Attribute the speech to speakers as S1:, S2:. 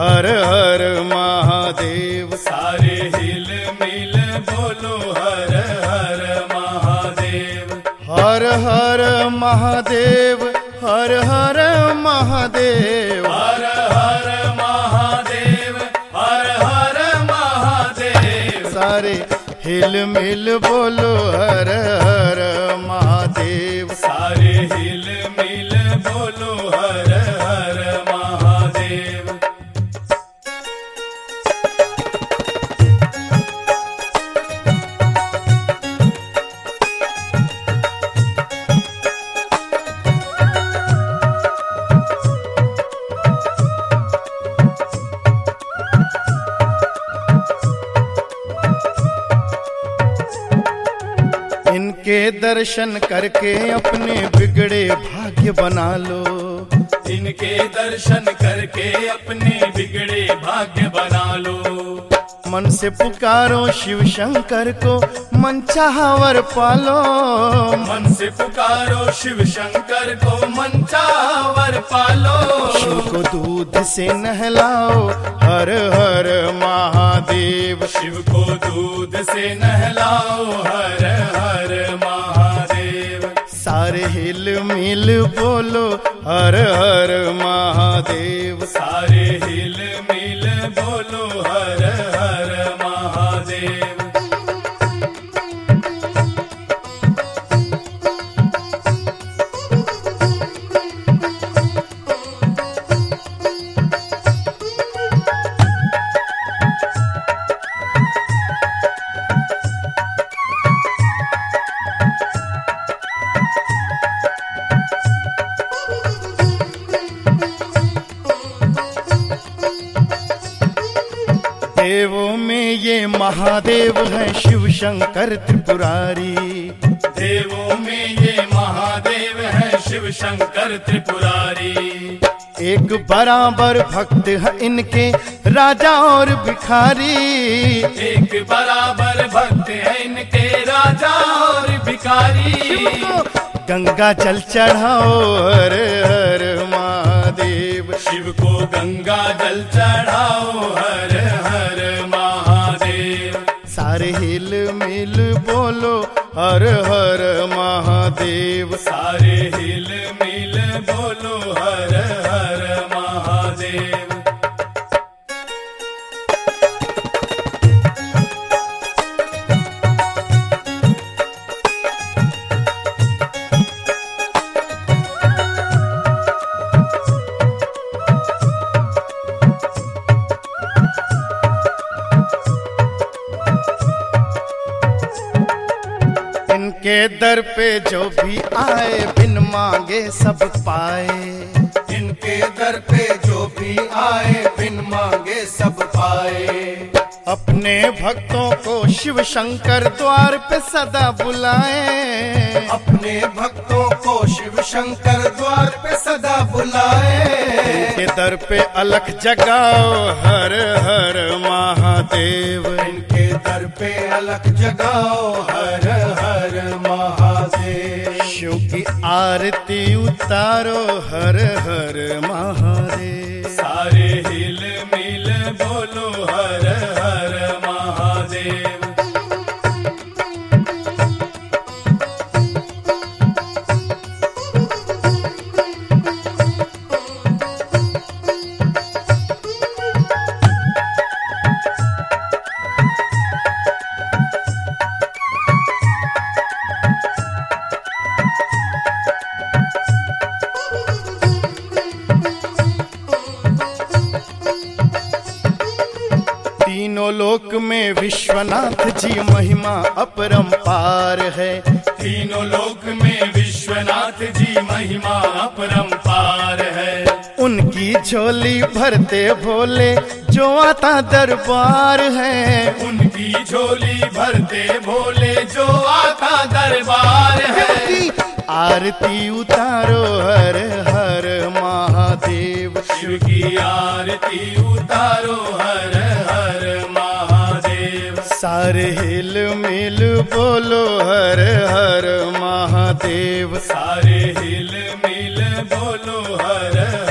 S1: हर हर महादेव।
S2: सारे हिल मिल बोलो हर हर महादेव।
S1: हर हर महादेव, हर हर महादेव,
S2: हर हर महादेव, हर हर महादेव।
S1: सारे हिल मिल बोलो हर हर महादेव।
S2: सारे हिल मिल बोलो हर हर महादेव।
S1: इनके दर्शन करके अपने बिगड़े भाग्य बना लो।
S2: इनके दर्शन करके अपने बिगड़े भाग्य बना लो।
S1: मन से पुकारो शिव शंकर को, मन चाहा वर पालो।
S2: मन से पुकारो शिव शंकर को, मन चाहा वर पालो।
S1: शिव को दूध से नहलाओ हर हर महादेव।
S2: शिव को दूध से नहलाओ हर हर महादेव।
S1: सारे हिल मिल बोलो हर हर महादेव।
S2: सारे हिल मिल बोलो हर हर महादेव।
S1: देवों में ये महादेव है शिव शंकर त्रिपुरारी।
S2: देवों में ये महादेव है शिव शंकर त्रिपुरारी।
S1: एक बराबर भक्त है इनके राजा और भिखारी।
S2: एक बराबर भक्त है इनके राजा और भिखारी।
S1: गंगा जल चढ़ाओ हर हर महादेव।
S2: शिव को गंगा जल चढ़ाओ हर हर महादेव।
S1: सारे हिल मिल बोलो हर हर महादेव।
S2: सारे हिल मिल बोलो हर हर महादेव।
S1: इनके दर पे जो भी आए बिन मांगे सब पाए।
S2: इनके दर पे जो भी आए बिन मांगे सब पाए।
S1: अपने भक्तों को शिव शंकर द्वार पे सदा बुलाए।
S2: अपने भक्तों को शिव शंकर द्वार पे सदा बुलाए।
S1: इनके दर पे अलख जगाओ हर हर महादेव।
S2: इनके दर पे अलख जगाओ हर हर महादेव।
S1: शिव की आरती उतारो हर हर महादेव।
S2: सारे हिल मिल बोलो हर हर महादेव।
S1: तीनों लोक में विश्वनाथ जी महिमा अपरंपार है।
S2: तीनों लोक में विश्वनाथ जी महिमा अपरंपार है।
S1: उनकी झोली भरते भोले जो आता दरबार है।
S2: उनकी झोली भरते भोले जो आता दरबार है।
S1: उनकी आरती उतारो हर हर महादेव।
S2: शिव की आरती उतारो हर हर महादेव।
S1: सारे हिल मिल बोलो हर हर महादेव।
S2: सारे हिल मिल बोलो हर